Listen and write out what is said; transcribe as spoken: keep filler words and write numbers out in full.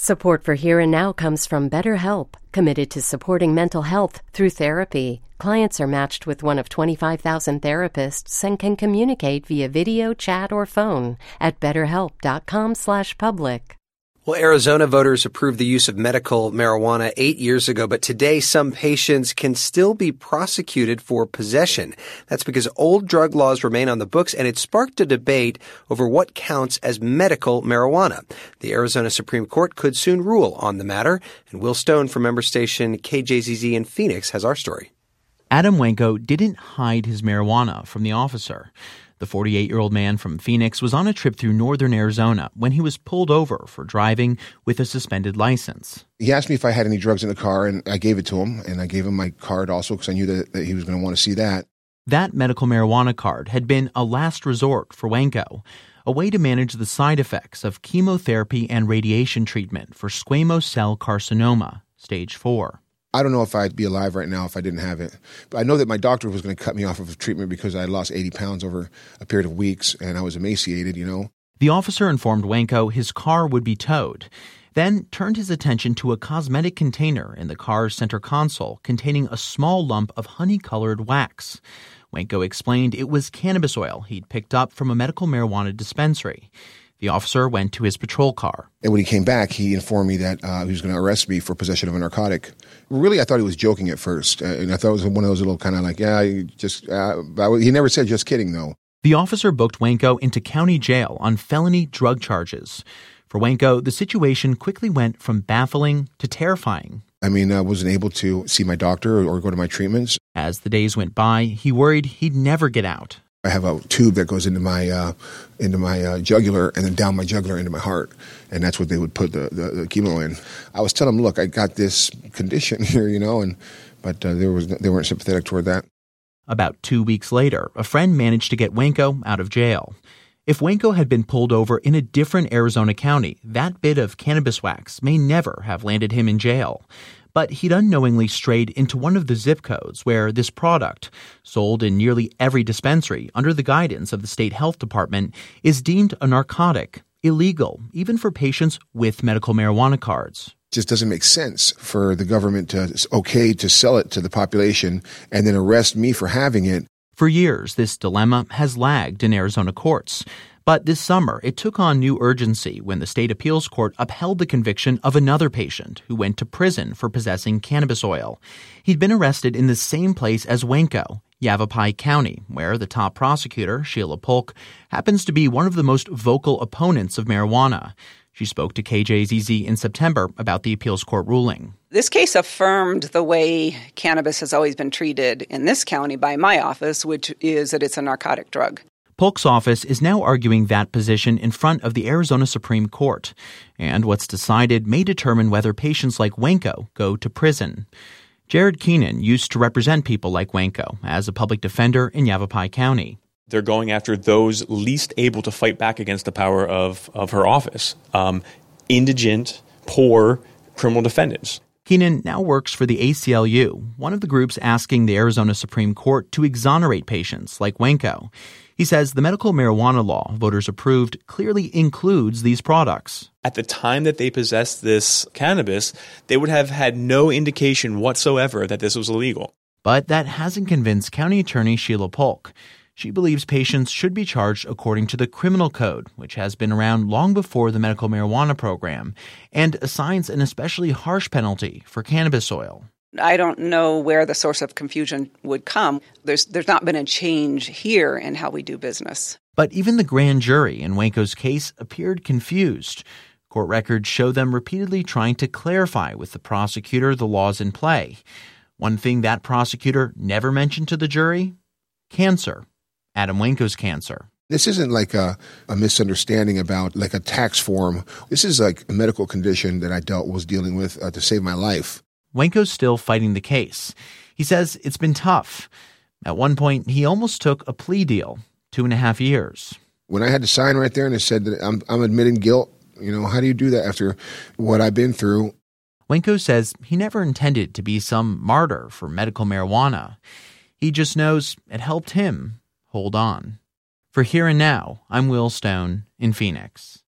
Support for Here and Now comes from BetterHelp, committed to supporting mental health through therapy. Clients are matched with one of twenty-five thousand therapists and can communicate via video, chat, or phone at betterhelp.com slash public. Well, Arizona voters approved the use of medical marijuana eight years ago, but today some patients can still be prosecuted for possession. That's because old drug laws remain on the books, and it sparked a debate over what counts as medical marijuana. The Arizona Supreme Court could soon rule on the matter, and Will Stone from member station K J Z Z in Phoenix has our story. Adam Wenko didn't hide his marijuana from the officer. The forty-eight-year-old man from Phoenix was on a trip through northern Arizona when he was pulled over for driving with a suspended license. He asked me if I had any drugs in the car, and I gave it to him, and I gave him my card also because I knew that, that he was going to want to see that. That medical marijuana card had been a last resort for Wenko, a way to manage the side effects of chemotherapy and radiation treatment for squamous cell carcinoma, stage four. I don't know if I'd be alive right now if I didn't have it. But I know that my doctor was going to cut me off of treatment because I had lost eighty pounds over a period of weeks, and I was emaciated, you know. The officer informed Wenko his car would be towed, then turned his attention to a cosmetic container in the car's center console containing a small lump of honey-colored wax. Wenko explained it was cannabis oil he'd picked up from a medical marijuana dispensary. The officer went to his patrol car. And when he came back, he informed me that uh, he was going to arrest me for possession of a narcotic. Really, I thought he was joking at first. Uh, and I thought it was one of those little kind of like, yeah, you just, uh, but he never said just kidding, though. The officer booked Wenko into county jail on felony drug charges. For Wenko, the situation quickly went from baffling to terrifying. I mean, I wasn't able to see my doctor or, or go to my treatments. As the days went by, he worried he'd never get out. I have a tube that goes into my uh, into my uh, jugular and then down my jugular into my heart, and that's what they would put the, the, the chemo in. I was telling them, look, I got this condition here, you know, and but uh, there was they weren't sympathetic toward that. About two weeks later, a friend managed to get Wenko out of jail. If Wenko had been pulled over in a different Arizona county, that bit of cannabis wax may never have landed him in jail. But he'd unknowingly strayed into one of the zip codes where this product, sold in nearly every dispensary under the guidance of the state health department, is deemed a narcotic, illegal, even for patients with medical marijuana cards. It just doesn't make sense for the government to, it's okay to sell it to the population and then arrest me for having it. For years, this dilemma has lagged in Arizona courts. But this summer, it took on new urgency when the state appeals court upheld the conviction of another patient who went to prison for possessing cannabis oil. He'd been arrested in the same place as Wenko, Yavapai County, where the top prosecutor, Sheila Polk, happens to be one of the most vocal opponents of marijuana. She spoke to K J Z Z in September about the appeals court ruling. This case affirmed the way cannabis has always been treated in this county by my office, which is that it's a narcotic drug. Polk's office is now arguing that position in front of the Arizona Supreme Court, and what's decided may determine whether patients like Wenko go to prison. Jared Keenan used to represent people like Wenko as a public defender in Yavapai County. They're going after those least able to fight back against the power of, of her office, um, indigent, poor criminal defendants. Keenan now works for the A C L U, one of the groups asking the Arizona Supreme Court to exonerate patients like Wenko. He says the medical marijuana law voters approved clearly includes these products. At the time that they possessed this cannabis, they would have had no indication whatsoever that this was illegal. But that hasn't convinced County Attorney Sheila Polk. She believes patients should be charged according to the criminal code, which has been around long before the medical marijuana program, and assigns an especially harsh penalty for cannabis oil. I don't know where the source of confusion would come. There's there's not been a change here in how we do business. But even the grand jury in Wenko's case appeared confused. Court records show them repeatedly trying to clarify with the prosecutor the laws in play. One thing that prosecutor never mentioned to the jury? Cancer. Adam Wenko's cancer. This isn't like a, a misunderstanding about like a tax form. This is like a medical condition that I dealt was dealing with uh, to save my life. Wenko's still fighting the case. He says it's been tough. At one point, he almost took a plea deal, two and a half years. When I had to sign right there and it said that I'm, I'm admitting guilt, you know, how do you do that after what I've been through? Wenko says he never intended to be some martyr for medical marijuana. He just knows it helped him hold on. For Here and Now, I'm Will Stone in Phoenix.